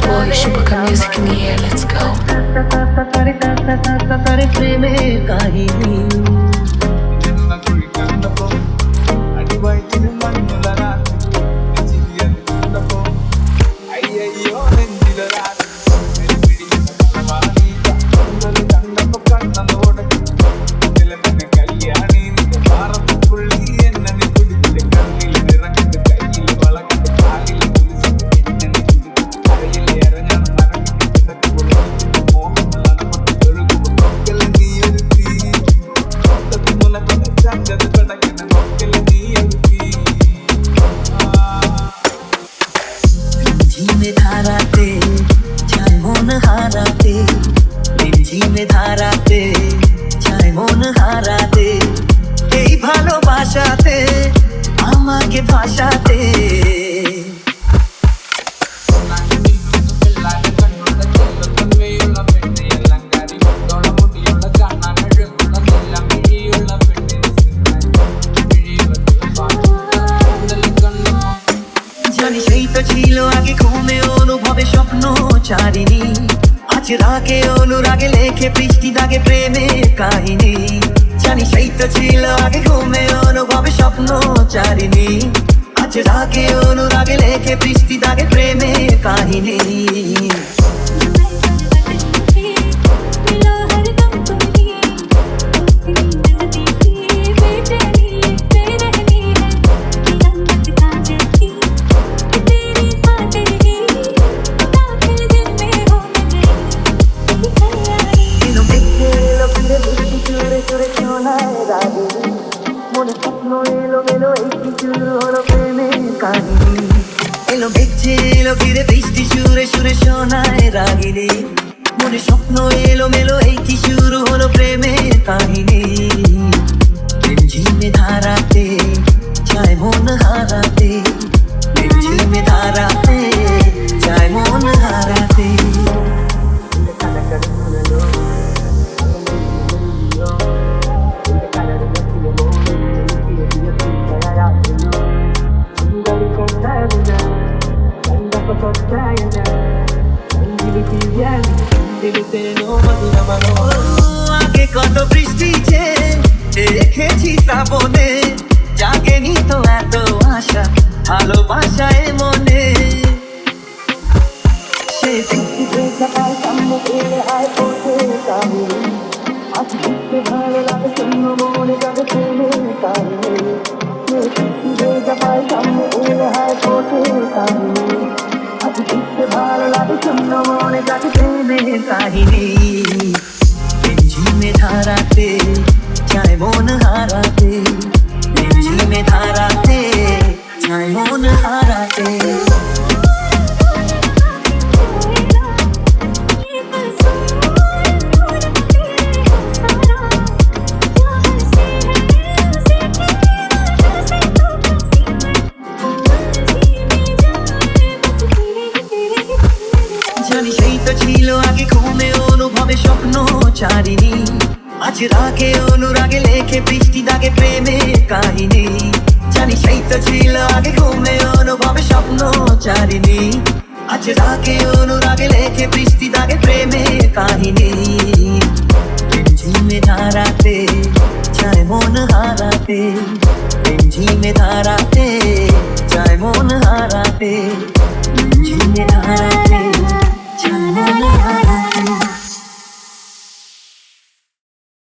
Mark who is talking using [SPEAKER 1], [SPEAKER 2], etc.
[SPEAKER 1] boy, you should put the music in the air, let's go.
[SPEAKER 2] धाराते छाय मन हाराते ঝিমে ধারাতে ছায় মন হারাতে এই ভালোবাসাতে আমাকে ভাসাতে জানি সেই তো ছিল আগে ঘুমে অনুভবে স্বপ্ন চারিনি আজ রাগে অনুরাগে লেখে বৃষ্টি দাগে প্রেমের কাহিনী জানি সেই তো ছিল আগে ঘুমে অনুভবে স্বপ্ন চারিনি আজ রাগে অনুরাগে লেখে বৃষ্টি দাগে প্রেমের কাহিনী এলো দেখছে এলো ফিরে বৃষ্টি সুরে সুরে শোনায় রাগিনী মনে স্বপ্ন এলো মেলো এই কি শুরু হলো প্রেমের কাহিনী ঝিমে ধারাতে চায় মন হারাতে ঝিমে ধারাতে চায় মন হারাতে আগে কত বৃষ্টি যে দেখেছি শ্রাবণে জাগেনি তো এত আশা ভালোবাসায় মনে সে সামনে এলে আয় পথে কাহিনী আজ দেখতে ভালো লাগে শূন্য মনে যাবে প্রেমের কাহিনী সামনে এলে আয় পথে কাহিনী আজ দেখতে ভালো লাগে শূন্য মনে যাবে প্রেমের কাহিনী ঝিমে ধারাতে চায় মন হারাতে ঝিমে ধারাতে চায় মন হারাতে জানি সেই তো ছিল আগে ঘুমে অনুভবে স্বপ্ন চারিনি আজ রাগে অনুরাগে লেখে বৃষ্টি দাগে প্রেমের কাহিনী জানি সেই তো ছিল আগে ঘুমে অনুভবে স্বপ্ন চারিনি আজ রাগে অনুরাগে লেখে বৃষ্টি দাগে প্রেমের কাহিনী ঝিমে ধারাতে চায় মন হারাতে ঝিমে ধারাতে চায় মন হারাতে